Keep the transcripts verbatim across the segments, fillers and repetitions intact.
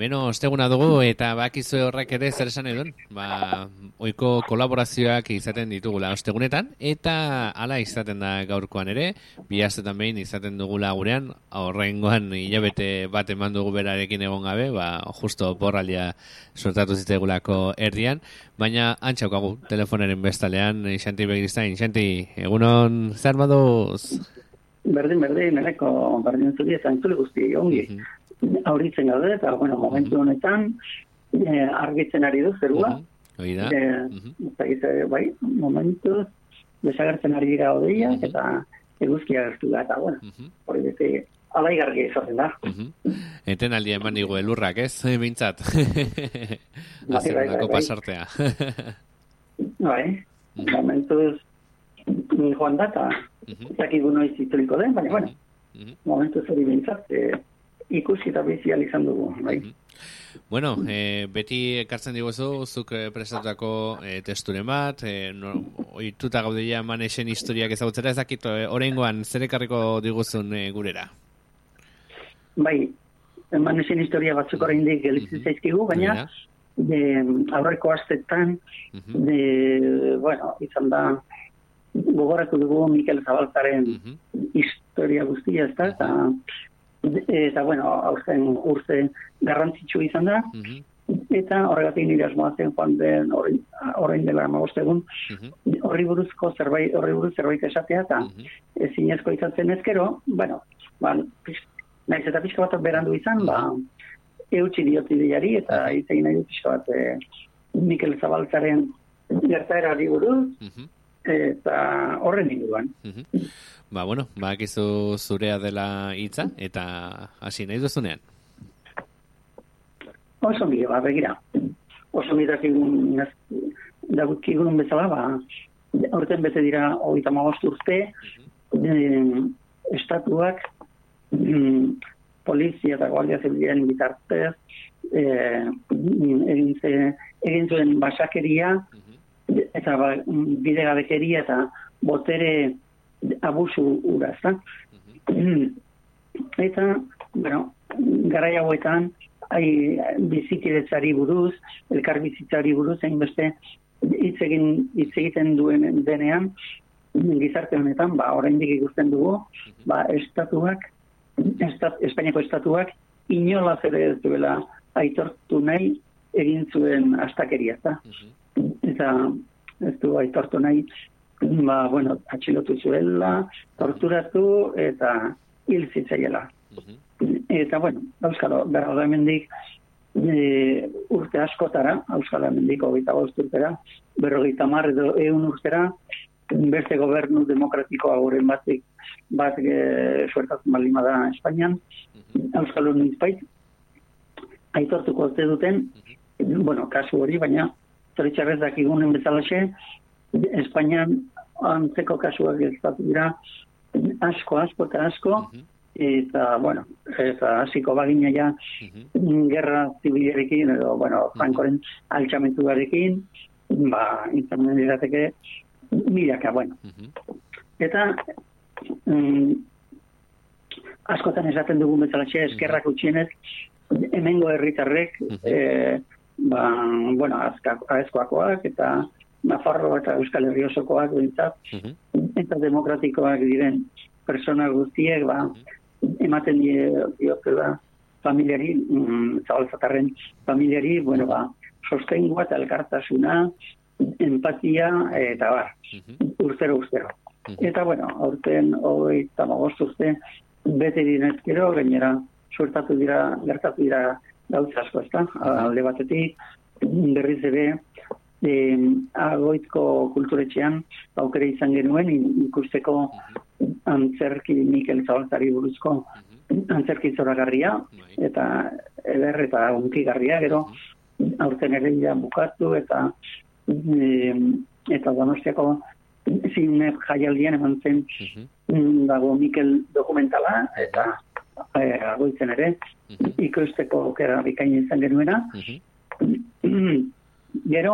Beno, osteguna dugu eta bakizue horrek ere zer esan edun. Ba, oiko kolaborazioak izaten ditugula ostegunetan eta hala izaten da gaurkoan ere. Bi astetan behin izaten dugula gurean, horrengoan hilabete bat eman dugu berarekin egon gabe, ba, justo porraldia sortatu zitzaigulako erdian. Baina antxaukagu telefonaren bestalean, Xanti Begristain. Xanti, egunon zer baduz? Berdin, berdin, eneko berdin zuri eta entzule guzti ongi. Uh-huh. Auritzen gaude, eta, bueno, momentu uh-huh. honetan eh, argitzen ari du zerua. Uh-huh. Oida. Eh, uh-huh. Eta, bai, momentu desagertzen ari dira odeiak, uh-huh. eta eguzkia gertu da, eta, bueno, uh-huh. hori bete alaigarri izaten da. Uh-huh. Eten aldia eman digu elurrak, ez? Bintzat. Bai, bai, bai, pasartea. Bai, uh-huh. momentuz joan data, uh-huh. zakigu noiz itzuliko den, baina, bueno, uh-huh. momentuz hori bintzat, eh, ikusi eta bizial izan dugu, bai. Uh-huh. Bueno, eh, beti ekartzen diguzu, zuk eh, prestatutako eh, testuren bat, eh, no, oituta gaudeia manexen historiak ezagutzera, ez dakit, eh, orengoan zer ekarriko diguzun eh, gurera? Bai, manexen historia batzuk oraindik gelitzen zaizkigu, baina de, aurreko astetan, uh-huh. de, bueno, izan da, gogoratu dugu Mikel Zabaltzaren uh-huh. historia guztia, ez da, eta eta, bueno, aurten urte garrantzitsu izan da, uh-huh. eta horregatik nire asmoa zen joan den orain dela hamabost egun, uh-huh. horri buruzko zerbait, horri buruz zerbait esatea, eta uh-huh. ezinezko izan zen ezkero, bueno, ba, naiz eta pixka bat berandu izan, ba, eutxi diot ideiari, eta uh-huh. izegin nahi dut pixka bat e, Mikel Zabaltzaren gertaerari buruz, uh-huh. eta horren inguruan. Uh-huh. Ba, bueno, ba, akizu zurea dela hitza, eta hasi nahi duzunean. Oso mi, ba, begira. Oso mi dakigun, dakigun bezala, ba, aurten bete dira hogeita hamabost urte, uh-huh. eh, estatuak, mm, polizia eta guardia zibilaren bitartez, eh, egin, ze, egin zuen basakeria, uh-huh. eta ba, bidegabekeria eta botere abusu ura, ezta? Uh-huh. Eta, bueno, garai hauetan, hai bizikidetzari buruz, elkar bizitzari buruz, hainbeste hitz egin hitz egiten duen denean, gizarte honetan, ba, oraindik ikusten dugu, ba, estatuak, estat, Espainiako estatuak, inolaz ere ez duela aitortu nahi egin zuen astakeria, ezta? Uh-huh. Eta ez du aitortu nahi, ba, bueno, atxilotu zuela, torturatu eta hil zitzaiela. Uh-huh. Eta, bueno, auskalo, berra da hemendik e, urte askotara, auskalo hemendik hogeita bost urtera, berrogeita hamar edo ehun urtera, beste gobernu demokratikoa horren batek bat e, suertatzen balima da Espainian, uh-huh. auskalo nizpait, aitortuko ote duten, uh-huh. bueno, kasu hori, baina zoritxarrez dakigunen bezalaxe, Espainian antzeko kasuak ezpatu dira asko, asko eta asko, uh-huh. eta, bueno, eta hasiko bagina ja uh-huh. gerra zibilarekin, edo, bueno, Frankoren altxamentuarekin, ba, internet irateke milaka, bueno. Uh-huh. Eta, um, askotan esaten dugun bezalaxe, eskerrak utxienez, hemengo herritarrek, uh-huh. eh, ba, bueno, azkoakoak, eta Nafarro eta Euskal Herri osokoak bintzat, uh-huh. eta demokratikoak diren persona guztiek, ba, uh-huh. ematen diote da familiari, mm, Zabaltzatarren familiari, bueno, ba, sostengua eta elkartasuna, empatia, eta bar, uh-huh. urtero, urtero. Uh-huh. Eta, bueno, aurten hogeita hamabost urte bete dinezkero, gainera, suertatu dira, gertatu dira gauza asko, ezta? Uh-huh. Alde batetik, berriz ere, E, agoitko kulturetxean aukera izan genuen ikusteko uh-huh. antzerki Mikel Zabaltzari buruzko uh-huh. antzerki zoragarria uh-huh. eta eder eta unkigarria, gero uh-huh. aurten ere ja bukatu eta e, eta Donostiako zine jaialdian eman zen uh-huh. dago Mikel dokumentala eta e, agoitzen ere uh-huh. ikusteko aukera bikain izan genuena uh-huh. gero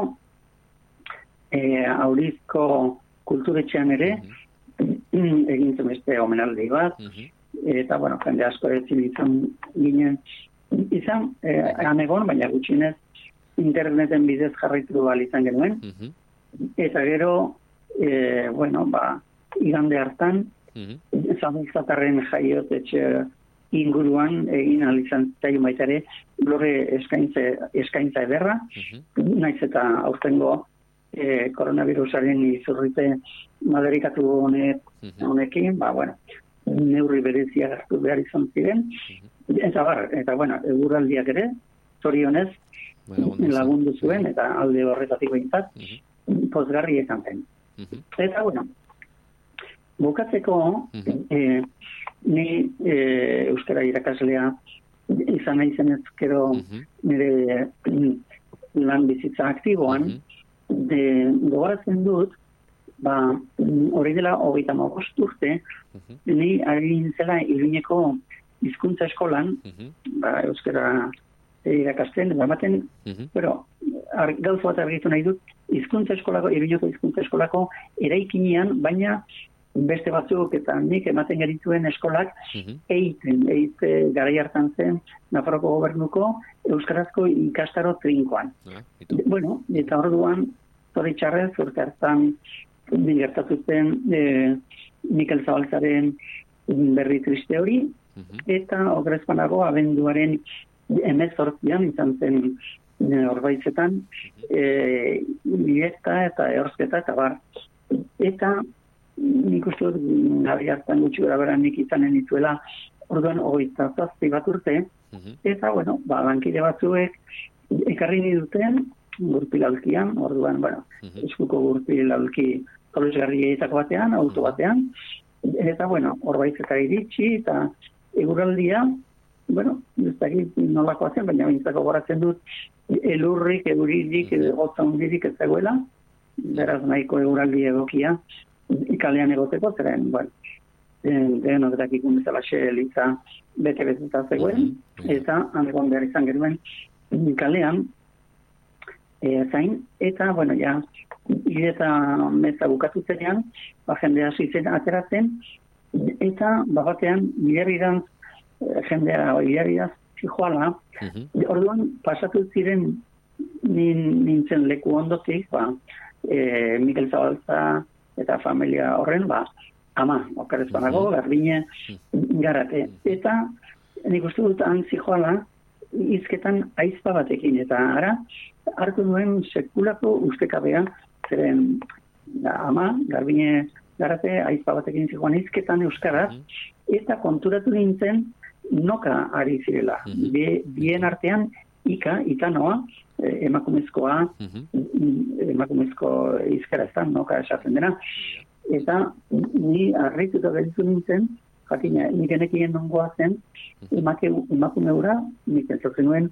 E, aurizko kulturetxean ere uh-huh. egin zen beste omenaldi bat uh-huh. eta bueno, jende asko ezin izan ginen izan, eh, anegon, baina gutxinez interneten bidez jarraitu ahal izan genuen. Mhm. Eta gero, eh, bueno, ba, igande hartan, Mhm. Zabaltzatarren jaiotetxe inguruan egin ahal izan zaio baita ere, lore eskaintza, eskaintza ederra, Mhm. naiz eta aurtengo eh, koronavirusaren izurrite maderikatu honek, Mhm. honekin, ba, bueno, neurri berezia hartu behar izan ziren, eta bar, eta bueno, eguraldiak ere, zorionez, Ba, lagundu zuen. lagundu zuen, eta alde horretatik behintzat, Mhm. pozgarri izan zen. Mhm. Eta, bueno, bukatzeko, Mhm. eh, ni eh, euskara irakaslea izan nahi zenez, gero Mhm. nire mm, lan bizitza aktiboan, Mhm. de gogoratzen dut, ba, mm, hori dela hogeita hamabost urte, Mhm. ni ari nintzela Iruñeko hizkuntza eskolan, Mhm. ba, euskara irakasten, bamaten, Mhm. pero ar, gauza bat argitu nahi dut, hizkuntza eskolako, Iruñeko hizkuntza eskolako eraikinean, baina beste batzuk eta nik ematen gerituen eskolak Mhm. eiten, eite garai hartan zen Nafarroko gobernuko euskarazko ikastaro trinkoan. Ah, itu. Bueno, eta orduan, zoritxarrez, urte hartan gertatu zen e, Mikel Zabaltzaren berri triste hori, Mhm. eta okrezpanago abenduaren hemezortzian izan zen e, Orbaitzetan, e, lieta eta ehorzketa eta bar. Eta nik uste dut, garai hartan gutxi gara bera nik izanen dituela, orduan hogeita zazpi bat urte, Mhm. eta, bueno, ba, lankide batzuek ekarri ni duten, gurpilalkian, orduan, bueno, Mhm. eskuko gurpilalki kolesgarrietako batean, auto batean, eta, bueno, Orbaitzeta iritsi, eta eguraldia, bueno, ez dakit nolakoa zen, baina bintzako goratzen dut, elurrik, euririk, gotza hundirik ez zegoela, beraz nahiko eguraldi egokia, ikalean egoteko, zeren, bueno, denok dakikun bezala xelitza bete-beteta zegoen, Mhm. eta anegon behar izan genuen kalean e, zain, eta, bueno, ja, hile eta meza bukatu zenean, ba, jendea hasi zen ateratzen, eta, ba, batean, hilerridan, jendea, hilerridan, zijoala, Mhm. orduan, pasatu ziren nin, nintzen leku ondotik, ba, e, Mikel Zabaltza eta familia horren, ba, ama, okarez banago, garbine, garate. Eta, nik uste dut, han zijoala, izketan aizpa batekin, eta ara, hartu nuen sekulako ustekabea, zeren, da, ama, garbine, garate, aizpa batekin zijoan izketan euskaraz, eta konturatu nintzen, noka ari zirela. Mhm. Be, bien artean, ika, ikanoa, eh, emakumezkoa, Mhm. emakumezko izkera ez da, noka esaten dena. Eta ni harrituta gelditu nintzen, jakina, nik enekien nongoa zen, emake, emakume hura, nik entzotzen nuen,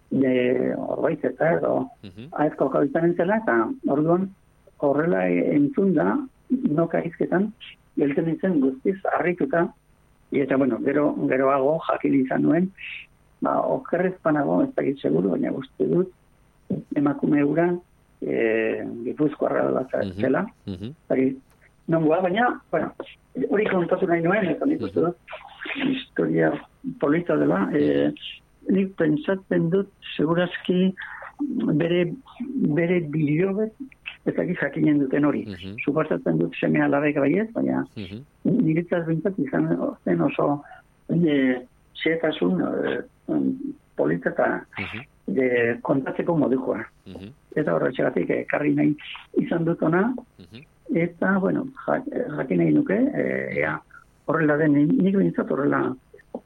de Orbaiteta edo Mhm. aezko kabitan zela, eta orduan horrela entzun da, noka izketan, gelten nintzen guztiz harrituta, eta bueno, gero, geroago jakin izan nuen, ba, okerrez panago, ez dakit seguru, baina guzti dut, emakume hura, e, Gipuzkoarra bat zela, Mhm. dakit, nongoa, baina, bueno, hori kontatu nahi nuen, eta nik uste dut, historia polita dela, e, nik pentsatzen dut, segurazki, bere, bere bilobet, ez dakit jakinen duten hori. Mhm. Suposatzen dut seme alabek baiez, baina Mhm. niretzat bintzat izan zen oso e, xehetasun e, polita eta Mhm. e, kontatzeko modukoa. Mhm. Eta horretxegatik ekarri nahi izan dut ona, Mhm. eta, bueno, jak- jakin nahi nuke, e, ea, horrela den, nik bintzat horrela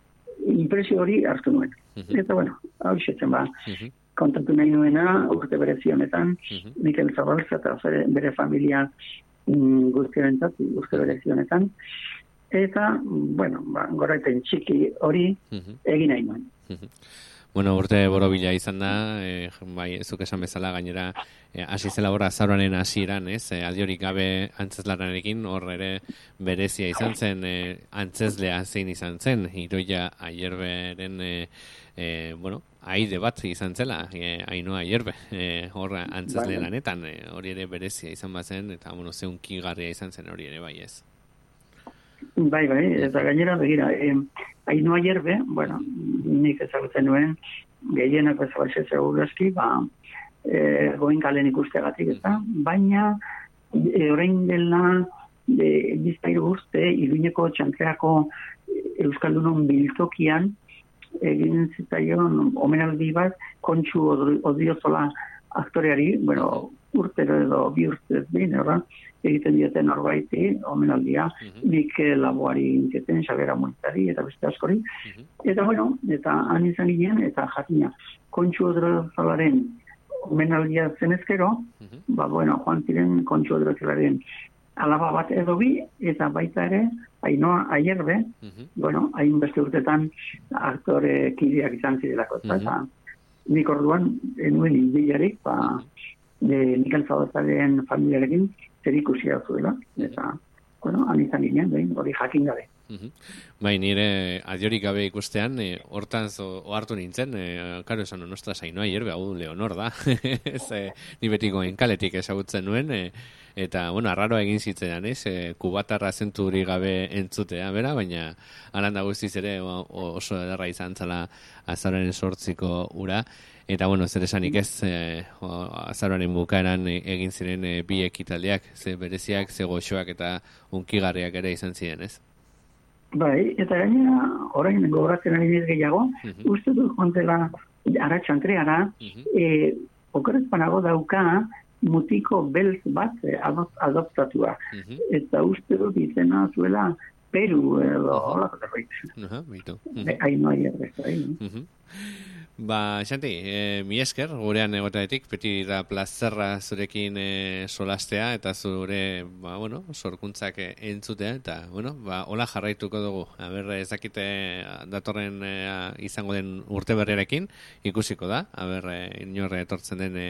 impresio hori hartu nuen. Mhm. Eta, bueno, hau isetzen ba, Mhm. kontatu nahi nuena, urte berezi honetan, Mhm. Mikel Zabaltza eta bere, bere familia mm, guztiorentzat, urte berezi honetan. Eta, bueno, ba, goraiten txiki hori Mhm. egin nahi nuen. Mhm. Bueno, urte borobila izan da, eh, bai, zuk esan bezala gainera, eh, hasi zela horra azaroaren hasieran, ez? Eh, aldiorik gabe antzezlanarekin, hor ere berezia izan zen, eh, antzezlea zein izan zen, Idoia Aierberen, eh, eh, bueno, aide bat izan zela, eh, Ainhoa Aierbe, eh, hor antzezle Bai. lanetan, eh, hori ere berezia izan bazen, eta, bueno, zeunkigarria izan zen hori ere, bai ez. Bai, bai, eta gainera begira, eh, Ainhoa Hierbe, bueno, nik ezagutzen nuen, gehienak ezagutzen segurazki, ba, e, goinkalen ikustegatik eta, baina e, orain dela e, bizpairu urte, Iruñeko txantreako Euskaldunon biltokian, egin zitaion omenaldi bat, Kontxu Odriozola aktoreari, bueno, urtero edo bi urtez behin, egiten dioten norbaiti, omenaldia, uh-huh. Mikel Laboari inketen, Xabera Montari, eta beste askori. Uh-huh. Eta, bueno, eta han izan ginen, eta jakina, Kontxu Odriozolaren omenaldia zenezkero, uh-huh. ba, bueno, joan ziren Kontxu Odriozolaren alaba bat edo bi, eta baita ere, Ainhoa Hierbe, uh-huh. bueno, hain beste urtetan aktore kideak izan zirelako, uh-huh. eta nik orduan, enuen indiarik, ba, de Mikel Zabaltzaren familiarekin zer ikusia zuela, eta, bueno, han izan ginen, behin, hori jakin gabe. Uh-huh. Bai, nire adiorik gabe ikustean, e, hortan ohartu nintzen, e, karo esan, nostra Ainhoa Hierbe, hau Leonor da, ez, e, ni betiko enkaletik ezagutzen nuen, e, eta, bueno, arraro egin zitzean, ez, e, kubatarra zenturi gabe entzutea, bera, baina alanda guztiz ere o, oso ederra izan zala azararen sortziko ura, eta, bueno, zer esanik ez, e, azararen bukaeran egin ziren e, bi ekitaldiak, ze bereziak, ze goxoak eta unkigarriak ere izan ziren, ez? Bai, eta gainera, orain gogoratzen ari nire gehiago, uh-huh. uste dut jontela ara txantreara, uh-huh. e, okerrezpanago dauka mutiko beltz bat adoptatua. Uh-huh. Eta uste dut izena zuela Peru edo hola zerbait. Uh-huh, bitu. Ainhoa Hierbe. Uh-huh. Ba, Xanti, e, mi esker, gurean egotaetik, beti da plazerra zurekin e, solastea, eta zure, ba, bueno, sorkuntzak e, entzutea, eta, bueno, ba, hola jarraituko dugu. Aber, ezakite datorren e, izango den urte berriarekin, ikusiko da, aber, e, inorre etortzen den e,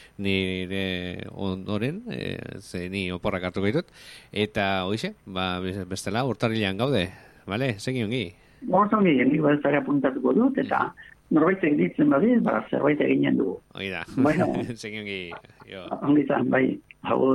nire ondoren, e, ze ni oporrak hartuko ditut, eta, hoize, ba, bestela, urtarrilean gaude, bale, segi ongi? Gortu ongi, nik bazara apuntatuko dut, eta norbait ditzen badiz, ba, zerbait eginen dugu. Oida, bueno, segi ongi. Ongi zan, bai, hau.